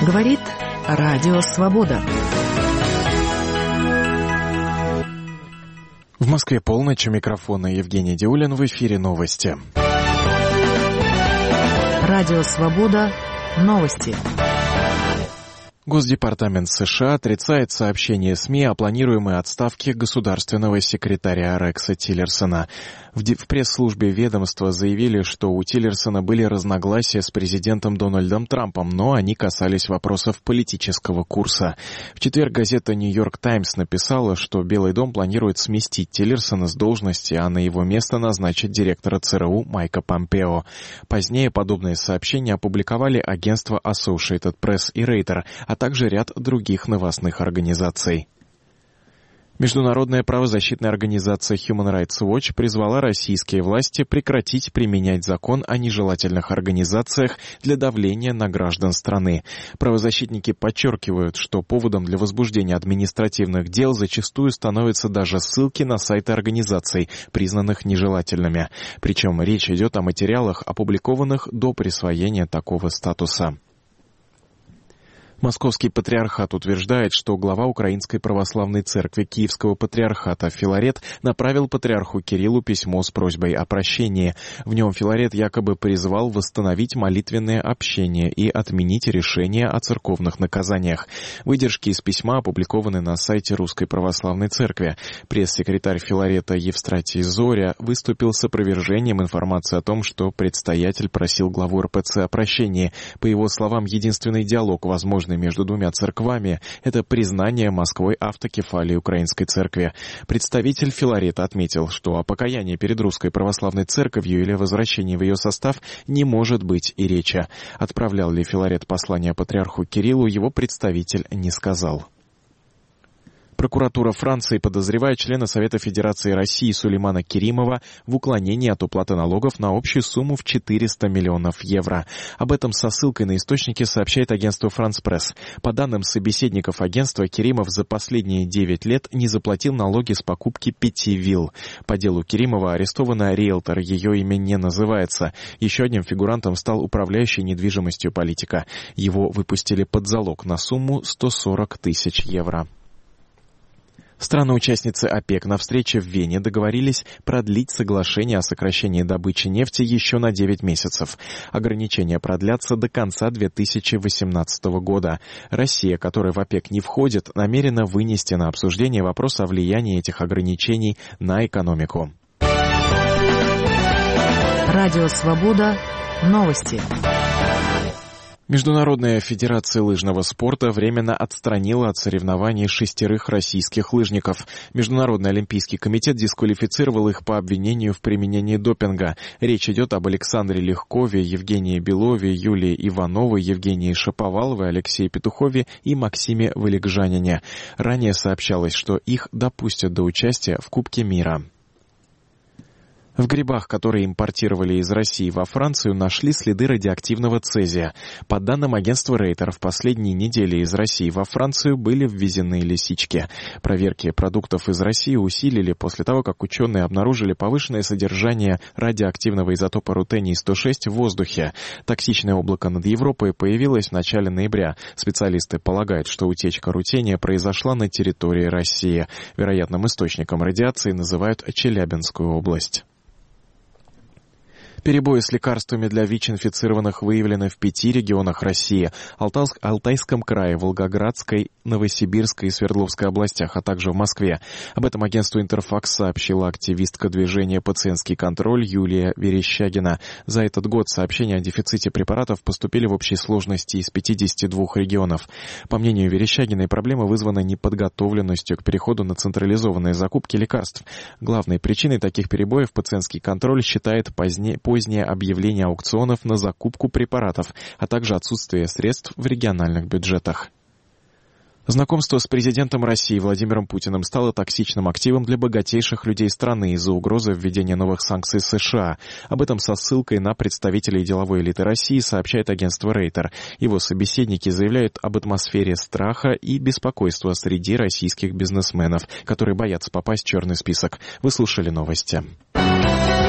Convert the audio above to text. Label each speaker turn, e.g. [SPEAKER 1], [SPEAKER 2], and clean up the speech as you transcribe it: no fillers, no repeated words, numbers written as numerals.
[SPEAKER 1] Говорит Радио Свобода.
[SPEAKER 2] В Москве полночь, у микрофона Евгений Диулин, в эфире новости.
[SPEAKER 1] Радио Свобода. Новости.
[SPEAKER 2] Госдепартамент США отрицает сообщение СМИ о планируемой отставке государственного секретаря Рекса Тиллерсона. В пресс-службе ведомства заявили, что у Тиллерсона были разногласия с президентом Дональдом Трампом, но они касались вопросов политического курса. В четверг газета «Нью-Йорк Таймс» написала, что Белый дом планирует сместить Тиллерсона с должности, а на его место назначить директора ЦРУ Майка Помпео. Позднее подобные сообщения опубликовали агентства Associated Press и Reuters, а также ряд других новостных организаций. Международная правозащитная организация Human Rights Watch призвала российские власти прекратить применять закон о нежелательных организациях для давления на граждан страны. Правозащитники подчеркивают, что поводом для возбуждения административных дел зачастую становятся даже ссылки на сайты организаций, признанных нежелательными. Причем речь идет о материалах, опубликованных до присвоения такого статуса. Московский патриархат утверждает, что глава Украинской православной церкви Киевского патриархата Филарет направил патриарху Кириллу письмо с просьбой о прощении. В нем Филарет якобы призвал восстановить молитвенное общение и отменить решение о церковных наказаниях. Выдержки из письма опубликованы на сайте Русской православной церкви. Пресс-секретарь Филарета Евстратий Зоря выступил с опровержением информации о том, что предстоятель просил главу РПЦ о прощении. По его словам, единственный диалог возможный между двумя церквами – это признание Москвой автокефалии Украинской церкви. Представитель Филарета отметил, что о покаянии перед Русской православной церковью или возвращении в ее состав не может быть и речи. Отправлял ли Филарет послание патриарху Кириллу, его представитель не сказал. Прокуратура Франции подозревает члена Совета Федерации России Сулеймана Керимова в уклонении от уплаты налогов на общую сумму в 400 миллионов евро. Об этом со ссылкой на источники сообщает агентство France Press. По данным собеседников агентства, Керимов за последние 9 лет не заплатил налоги с покупки 5 вилл. По делу Керимова арестована риэлтор, ее имя не называется. Еще одним фигурантом стал управляющий недвижимостью политика. Его выпустили под залог на сумму 140 тысяч евро. Страны-участницы ОПЕК на встрече в Вене договорились продлить соглашение о сокращении добычи нефти еще на 9 месяцев. Ограничения продлятся до конца 2018 года. Россия, которая в ОПЕК не входит, намерена вынести на обсуждение вопрос о влиянии этих ограничений на экономику.
[SPEAKER 1] Радио Свобода. Новости.
[SPEAKER 2] Международная федерация лыжного спорта временно отстранила от соревнований 6 российских лыжников. Международный олимпийский комитет дисквалифицировал их по обвинению в применении допинга. Речь идет об Александре Легкове, Евгении Белове, Юлии Ивановой, Евгении Шаповаловой, Алексее Петухове и Максиме Валикжанине. Ранее сообщалось, что их допустят до участия в Кубке мира. В грибах, которые импортировали из России во Францию, нашли следы радиоактивного цезия. По данным агентства Reuters, в последние недели из России во Францию были ввезены лисички. Проверки продуктов из России усилили после того, как ученые обнаружили повышенное содержание радиоактивного изотопа рутений-106 в воздухе. Токсичное облако над Европой появилось в начале ноября. Специалисты полагают, что утечка рутения произошла на территории России. Вероятным источником радиации называют Челябинскую область. Перебои с лекарствами для ВИЧ-инфицированных выявлены в 5 регионах России – Алтайском крае, Волгоградской, Новосибирской и Свердловской областях, а также в Москве. Об этом агентству «Интерфакс» сообщила активистка движения «Пациентский контроль» Юлия Верещагина. За этот год сообщения о дефиците препаратов поступили в общей сложности из 52 регионов. По мнению Верещагиной, проблема вызвана неподготовленностью к переходу на централизованные закупки лекарств. Главной причиной таких перебоев «Пациентский контроль» считает позднее объявление аукционов на закупку препаратов, а также отсутствие средств в региональных бюджетах. Знакомство с президентом России Владимиром Путиным стало токсичным активом для богатейших людей страны из-за угрозы введения новых санкций США. Об этом со ссылкой на представителей деловой элиты России сообщает агентство Reuters. Его собеседники заявляют об атмосфере страха и беспокойства среди российских бизнесменов, которые боятся попасть в черный список. Вы слушали новости.